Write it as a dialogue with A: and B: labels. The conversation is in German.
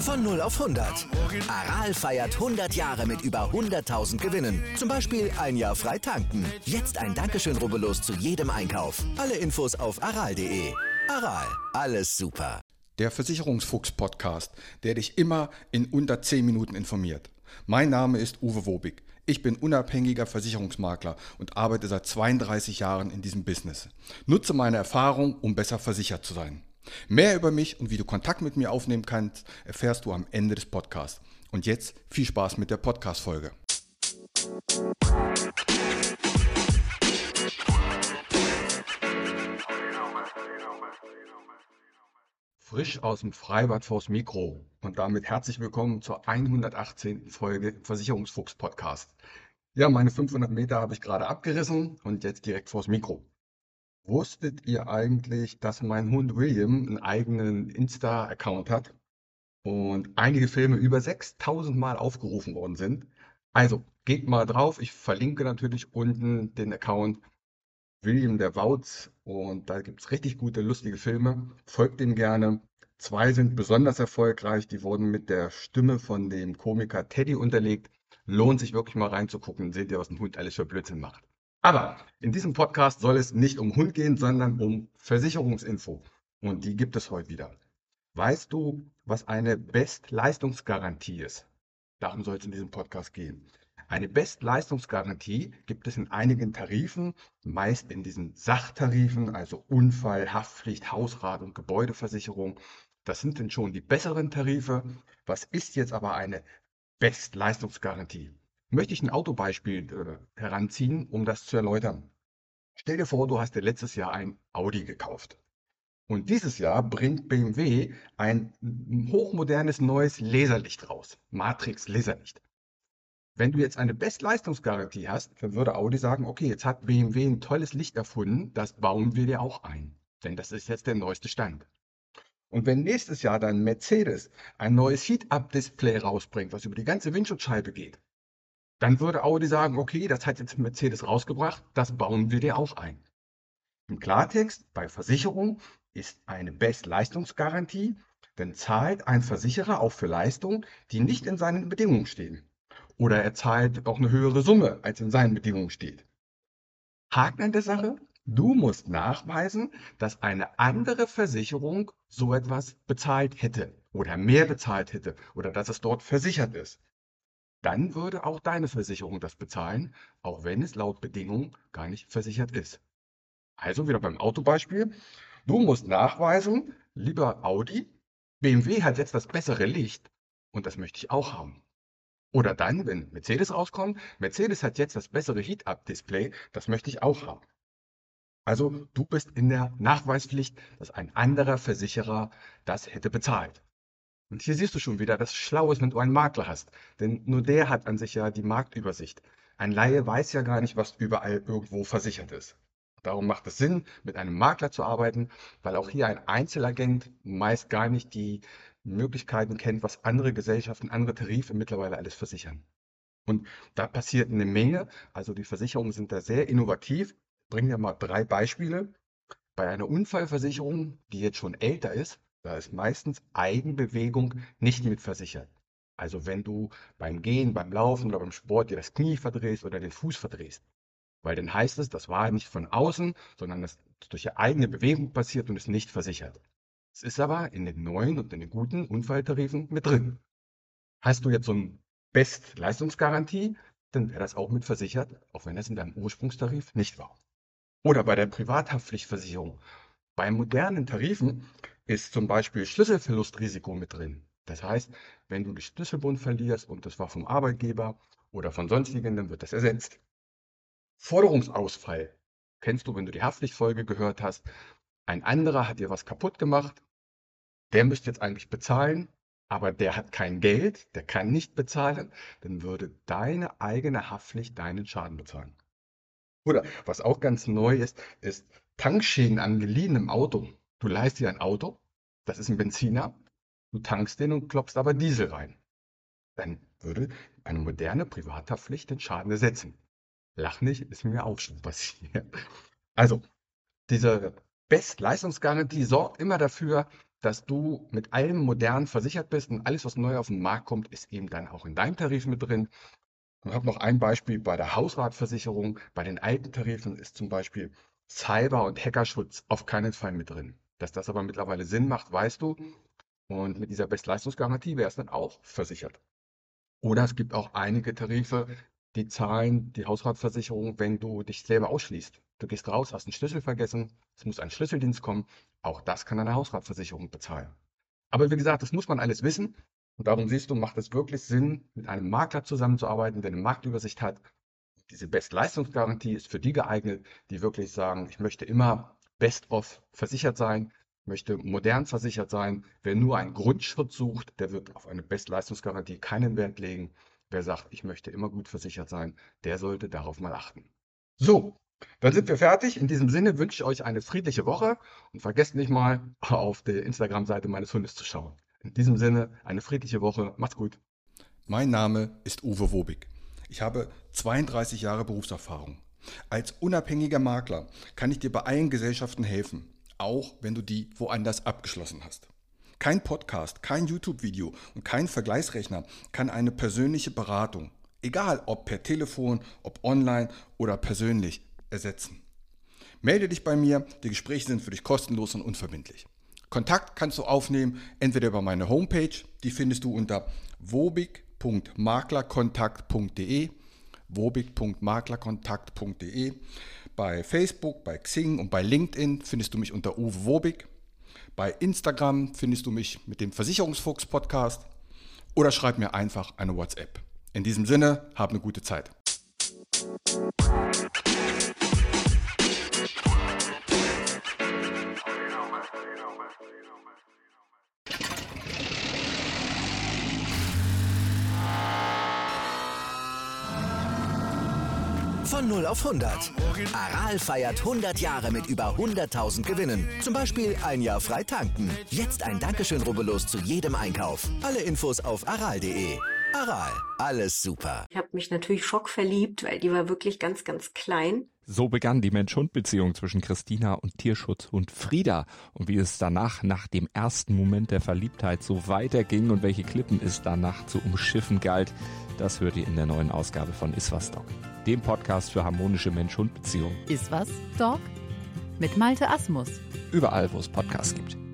A: Von 0 auf 100. Aral feiert 100 Jahre mit über 100.000 Gewinnen. Zum Beispiel ein Jahr frei tanken. Jetzt ein Dankeschön, rubbellos zu jedem Einkauf. Alle Infos auf aral.de. Aral, alles super.
B: Der Versicherungsfuchs-Podcast, der dich immer in unter 10 Minuten informiert. Mein Name ist Uwe Wobig. Ich bin unabhängiger Versicherungsmakler und arbeite seit 32 Jahren in diesem Business. Nutze meine Erfahrung, um besser versichert zu sein. Mehr über mich und wie du Kontakt mit mir aufnehmen kannst, erfährst du am Ende des Podcasts. Und jetzt viel Spaß mit der Podcast-Folge. Frisch aus dem Freibad vors Mikro und damit herzlich willkommen zur 118. Folge im Versicherungsfuchs-Podcast. Ja, meine 500 Meter habe ich gerade abgerissen und jetzt direkt vors Mikro. Wusstet ihr eigentlich, dass mein Hund William einen eigenen Insta-Account hat und einige Filme über 6000 Mal aufgerufen worden sind? Also geht mal drauf, ich verlinke natürlich unten den Account William der Wautz und da gibt es richtig gute, lustige Filme. Folgt dem gerne. 2 sind besonders erfolgreich, die wurden mit der Stimme von dem Komiker Teddy unterlegt. Lohnt sich wirklich mal reinzugucken, seht ihr, was ein Hund alles für Blödsinn macht. Aber in diesem Podcast soll es nicht um Hund gehen, sondern um Versicherungsinfo. Und die gibt es heute wieder. Weißt du, was eine Bestleistungsgarantie ist? Darum soll es in diesem Podcast gehen. Eine Bestleistungsgarantie gibt es in einigen Tarifen, meist in diesen Sachtarifen, also Unfall, Haftpflicht, Hausrat und Gebäudeversicherung. Das sind dann schon die besseren Tarife. Was ist jetzt aber eine Bestleistungsgarantie? Möchte ich ein Autobeispiel heranziehen, um das zu erläutern. Stell dir vor, du hast dir letztes Jahr ein Audi gekauft. Und dieses Jahr bringt BMW ein hochmodernes neues Laserlicht raus. Matrix Laserlicht. Wenn du jetzt eine Bestleistungsgarantie hast, dann würde Audi sagen, okay, jetzt hat BMW ein tolles Licht erfunden, das bauen wir dir auch ein. Denn das ist jetzt der neueste Stand. Und wenn nächstes Jahr dann Mercedes ein neues Heat-Up-Display rausbringt, was über die ganze Windschutzscheibe geht, dann würde Audi sagen, okay, das hat jetzt Mercedes rausgebracht, das bauen wir dir auch ein. Im Klartext, bei Versicherung ist eine Bestleistungsgarantie, denn zahlt ein Versicherer auch für Leistungen, die nicht in seinen Bedingungen stehen. Oder er zahlt auch eine höhere Summe, als in seinen Bedingungen steht. Haken an der Sache, du musst nachweisen, dass eine andere Versicherung so etwas bezahlt hätte oder mehr bezahlt hätte oder dass es dort versichert ist. Dann würde auch deine Versicherung das bezahlen, auch wenn es laut Bedingungen gar nicht versichert ist. Also wieder beim Autobeispiel. Du musst nachweisen, lieber Audi, BMW hat jetzt das bessere Licht und das möchte ich auch haben. Oder dann, wenn Mercedes rauskommt, Mercedes hat jetzt das bessere Heat-Up-Display, das möchte ich auch haben. Also du bist in der Nachweispflicht, dass ein anderer Versicherer das hätte bezahlt. Und hier siehst du schon wieder, dass es schlau ist, wenn du einen Makler hast. Denn nur der hat an sich ja die Marktübersicht. Ein Laie weiß ja gar nicht, was überall irgendwo versichert ist. Darum macht es Sinn, mit einem Makler zu arbeiten, weil auch hier ein Einzelagent meist gar nicht die Möglichkeiten kennt, was andere Gesellschaften, andere Tarife mittlerweile alles versichern. Und da passiert eine Menge. Also die Versicherungen sind da sehr innovativ. Bringen wir mal 3 Beispiele. Bei einer Unfallversicherung, die jetzt schon älter ist, da ist meistens Eigenbewegung nicht mit versichert. Also wenn du beim Gehen, beim Laufen oder beim Sport dir das Knie verdrehst oder den Fuß verdrehst. Weil dann heißt es, das war nicht von außen, sondern das ist durch eigene Bewegung passiert und ist nicht versichert. Es ist aber in den neuen und in den guten Unfalltarifen mit drin. Hast du jetzt so eine Bestleistungsgarantie, dann wäre das auch mit versichert, auch wenn das in deinem Ursprungstarif nicht war. Oder bei der Privathaftpflichtversicherung. Bei modernen Tarifen ist zum Beispiel Schlüsselverlustrisiko mit drin. Das heißt, wenn du den Schlüsselbund verlierst und das war vom Arbeitgeber oder von sonstigen, dann wird das ersetzt. Forderungsausfall. Kennst du, wenn du die Haftpflichtfolge gehört hast, ein anderer hat dir was kaputt gemacht, der müsste jetzt eigentlich bezahlen, aber der hat kein Geld, der kann nicht bezahlen, dann würde deine eigene Haftpflicht deinen Schaden bezahlen. Oder was auch ganz neu ist Tankschäden an geliehenem Auto. Du leihst dir ein Auto, das ist ein Benziner, du tankst den und klopfst aber Diesel rein. Dann würde eine moderne Privathaftpflicht den Schaden ersetzen. Lach nicht, ist mir auch schon passiert. Also, diese Bestleistungsgarantie sorgt immer dafür, dass du mit allem modern versichert bist und alles, was neu auf den Markt kommt, ist eben dann auch in deinem Tarif mit drin. Ich habe noch ein Beispiel bei der Hausratversicherung. Bei den alten Tarifen ist zum Beispiel Cyber- und Hackerschutz auf keinen Fall mit drin. Dass das aber mittlerweile Sinn macht, weißt du. Und mit dieser Bestleistungsgarantie wäre es dann auch versichert. Oder es gibt auch einige Tarife, die zahlen die Hausratversicherung, wenn du dich selber ausschließt. Du gehst raus, hast einen Schlüssel vergessen, es muss ein Schlüsseldienst kommen. Auch das kann eine Hausratversicherung bezahlen. Aber wie gesagt, das muss man alles wissen. Und darum siehst du, macht es wirklich Sinn, mit einem Makler zusammenzuarbeiten, der eine Marktübersicht hat. Diese Bestleistungsgarantie ist für die geeignet, die wirklich sagen, ich möchte immer best-of versichert sein, möchte modern versichert sein. Wer nur einen Grundschutz sucht, der wird auf eine Bestleistungsgarantie keinen Wert legen. Wer sagt, ich möchte immer gut versichert sein, der sollte darauf mal achten. So, dann sind wir fertig. In diesem Sinne wünsche ich euch eine friedliche Woche und vergesst nicht mal auf der Instagram-Seite meines Hundes zu schauen. In diesem Sinne, eine friedliche Woche. Macht's gut.
C: Mein Name ist Uwe Wobig. Ich habe 32 Jahre Berufserfahrung. Als unabhängiger Makler kann ich dir bei allen Gesellschaften helfen, auch wenn du die woanders abgeschlossen hast. Kein Podcast, kein YouTube-Video und kein Vergleichsrechner kann eine persönliche Beratung, egal ob per Telefon, ob online oder persönlich, ersetzen. Melde dich bei mir, die Gespräche sind für dich kostenlos und unverbindlich. Kontakt kannst du aufnehmen, entweder über meine Homepage, die findest du unter wobig.maklerkontakt.de, wobig.maklerkontakt.de. Bei Facebook, bei Xing und bei LinkedIn findest du mich unter Uwe Wobig. Bei Instagram findest du mich mit dem Versicherungsfuchs-Podcast oder schreib mir einfach eine WhatsApp. In diesem Sinne, hab eine gute Zeit.
A: Von 0 auf 100. Aral feiert 100 Jahre mit über 100.000 Gewinnen. Zum Beispiel ein Jahr frei tanken. Jetzt ein Dankeschön, rubbellos zu jedem Einkauf. Alle Infos auf aral.de. Aral, alles super.
D: Ich habe mich natürlich schockverliebt, weil die war wirklich ganz, ganz klein.
E: So begann die Mensch-Hund-Beziehung zwischen Christina und Tierschutzhund Frieda. Und wie es danach, nach dem ersten Moment der Verliebtheit, so weiterging und welche Klippen es danach zu umschiffen galt, das hört ihr in der neuen Ausgabe von Iswas Dog, dem Podcast für harmonische Mensch-Hund-Beziehungen.
F: Iswas Dog? Mit Malte Asmus.
E: Überall, wo es Podcasts gibt.